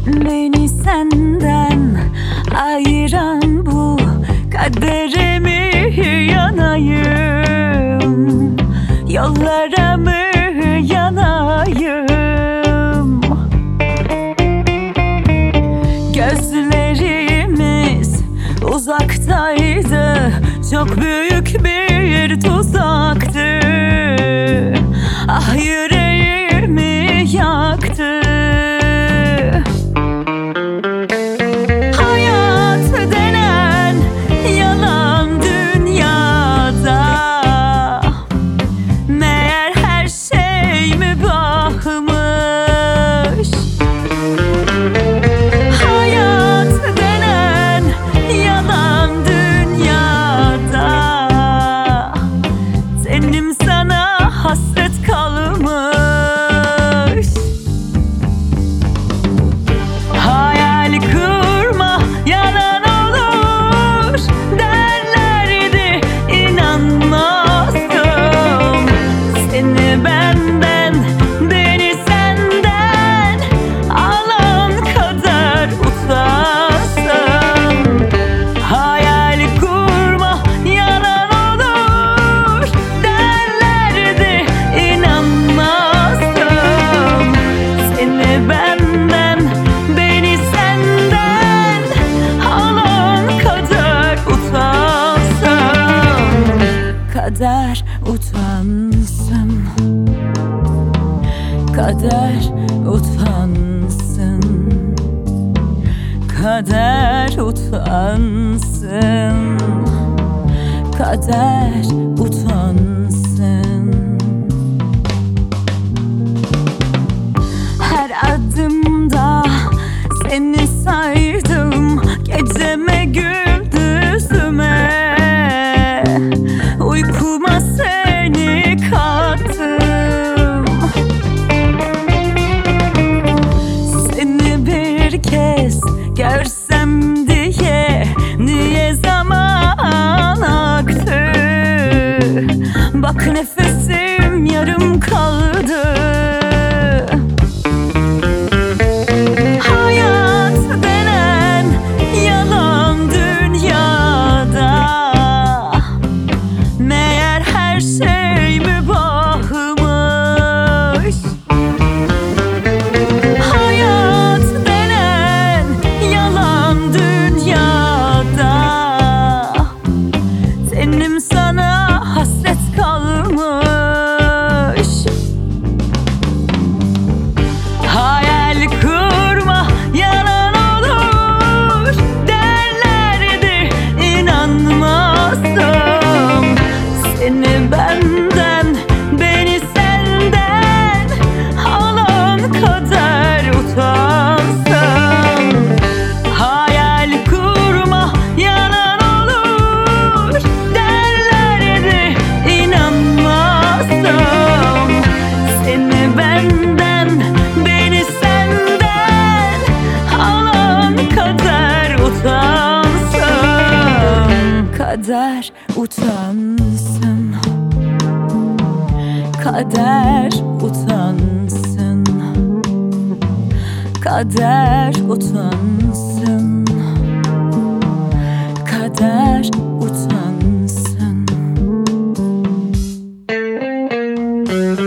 Beni senden ayıran bu kadere mi yanayım, yollara mı yanayım? Gözlerimiz uzaktaydı, çok büyük bir tuzaktı. Ah, yüreğimi yaktı. Hayat denen yalan dünyada meğer her şey mübahmış. Hayat denen yalan dünyada tenim sana hasret kalmış. Hayal kurma, yalan olur derlerdi, inanmazdım. Seni benden, beni senden alan kadar utansın. Hayal kurma, yalan olur derlerdi, inanmazdım. Seni benden, beni senden alan kadar utansın. Kader utansın, kader utansın, kader utansın, kader utansın. Her adımda seni saydım, geceme gündüzüme, uykuma seni kattım. Seni bir kez görsem diye, niye zaman aktı? Bak, nefesim yarım kaldı. Hayat denen yalan dünyada meğer her şey mübahmış. Hayat denen yalan dünyada tenim sana hasret kalmış. Hayal kurma, yalan olur derlerdi, inanmazdım. Seni benden, beni senden alan kadar utansın. Hayal kurma, yalan olur derlerdi, inanmazdım. Seni benden, beni senden alan kadar utansın. Kader utansın, kader utansın, kader utansın, kader utansın.